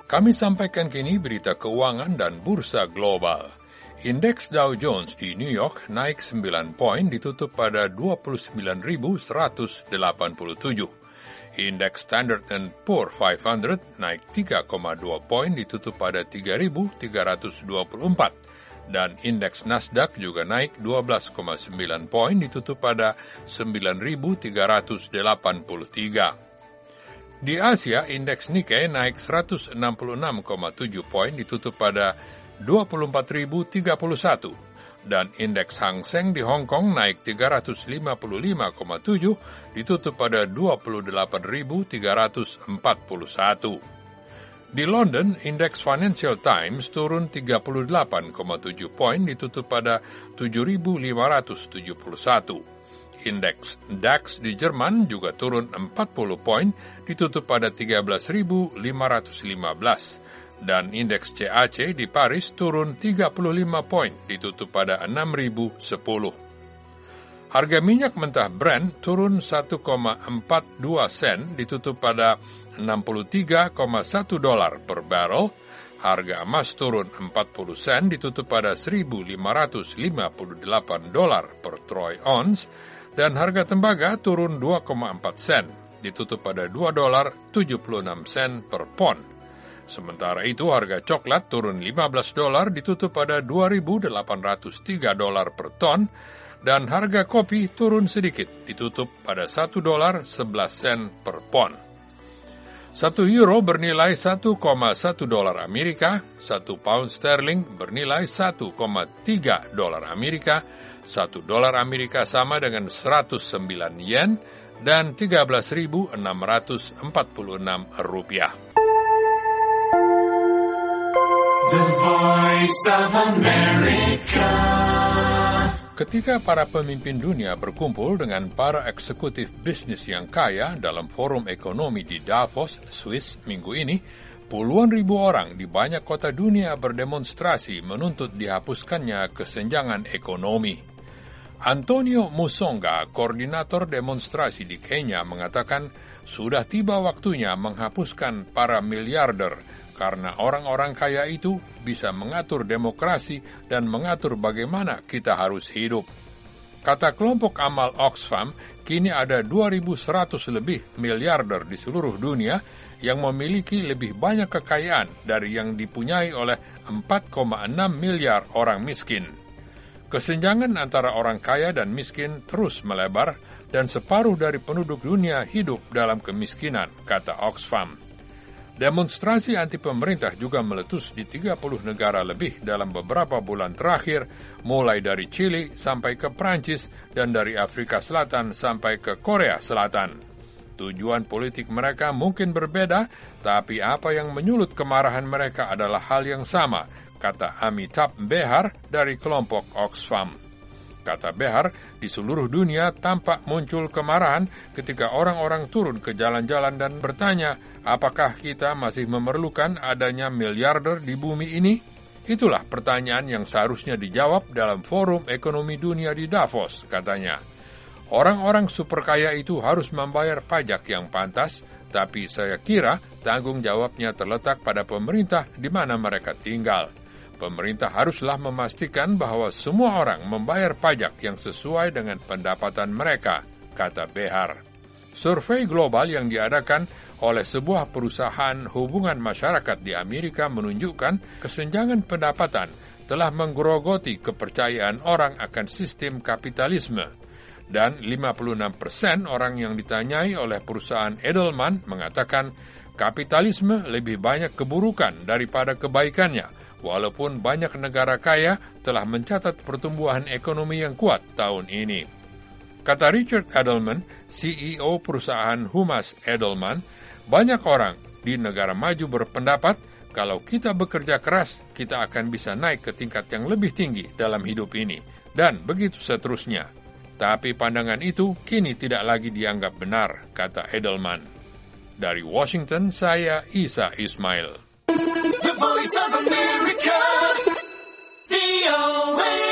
Kami sampaikan kini berita keuangan dan bursa global. Indeks Dow Jones di New York naik 9 poin ditutup pada 29.187. Indeks Standard & Poor 500 naik 3,2 poin ditutup pada 3.324. Dan indeks Nasdaq juga naik 12,9 poin ditutup pada 9.383. Di Asia, indeks Nikkei naik 166,7 poin ditutup pada 24.031 dan indeks Hang Seng di Hong Kong naik 355,7 ditutup pada 28.341. Di London, indeks Financial Times turun 38,7 poin ditutup pada 7.571. Indeks DAX di Jerman juga turun 40 poin, ditutup pada 13.515. Dan indeks CAC di Paris turun 35 poin, ditutup pada 6.010. Harga minyak mentah Brent turun 1,42 sen, ditutup pada $63,1 per barrel. Harga emas turun 40 sen, ditutup pada $1.558 per troy ounce. Dan harga tembaga turun 2,4 sen, ditutup pada $2.76 per pon. Sementara itu harga coklat turun $15, ditutup pada $2.803 per ton, dan harga kopi turun sedikit, ditutup pada $1.11 per pon. 1 euro bernilai $1,1 Amerika, 1 pound sterling bernilai $1,3 Amerika, $1 Amerika sama dengan 109 yen dan 13.646 rupiah. The Voice of America. Ketika para pemimpin dunia berkumpul dengan para eksekutif bisnis yang kaya dalam forum ekonomi di Davos, Swiss minggu ini, puluhan ribu orang di banyak kota dunia berdemonstrasi menuntut dihapuskannya kesenjangan ekonomi. Antonio Musonga, koordinator demonstrasi di Kenya, mengatakan sudah tiba waktunya menghapuskan para miliarder karena orang-orang kaya itu bisa mengatur demokrasi dan mengatur bagaimana kita harus hidup. Kata kelompok amal Oxfam, kini ada 2.100 lebih miliarder di seluruh dunia yang memiliki lebih banyak kekayaan dari yang dipunyai oleh 4,6 miliar orang miskin. Kesenjangan antara orang kaya dan miskin terus melebar dan separuh dari penduduk dunia hidup dalam kemiskinan, kata Oxfam. Demonstrasi anti pemerintah juga meletus di 30 negara lebih dalam beberapa bulan terakhir, mulai dari Chili sampai ke Prancis dan dari Afrika Selatan sampai ke Korea Selatan. Tujuan politik mereka mungkin berbeda, tapi apa yang menyulut kemarahan mereka adalah hal yang sama, kata Amitabh Behar dari kelompok Oxfam. Kata Behar, di seluruh dunia tampak muncul kemarahan ketika orang-orang turun ke jalan-jalan dan bertanya, apakah kita masih memerlukan adanya miliarder di bumi ini? Itulah pertanyaan yang seharusnya dijawab dalam forum ekonomi dunia di Davos, katanya. Orang-orang super kaya itu harus membayar pajak yang pantas, tapi saya kira tanggung jawabnya terletak pada pemerintah di mana mereka tinggal. Pemerintah haruslah memastikan bahwa semua orang membayar pajak yang sesuai dengan pendapatan mereka, kata Behar. Survei global yang diadakan oleh sebuah perusahaan hubungan masyarakat di Amerika menunjukkan kesenjangan pendapatan telah menggerogoti kepercayaan orang akan sistem kapitalisme. Dan 56% orang yang ditanyai oleh perusahaan Edelman mengatakan kapitalisme lebih banyak keburukan daripada kebaikannya, walaupun banyak negara kaya telah mencatat pertumbuhan ekonomi yang kuat tahun ini. Kata Richard Edelman, CEO perusahaan Humas Edelman, banyak orang di negara maju berpendapat kalau kita bekerja keras, kita akan bisa naik ke tingkat yang lebih tinggi dalam hidup ini, dan begitu seterusnya. Tapi pandangan itu kini tidak lagi dianggap benar, kata Edelman. Dari Washington, saya Isa Ismail. The Voice of America, VOA.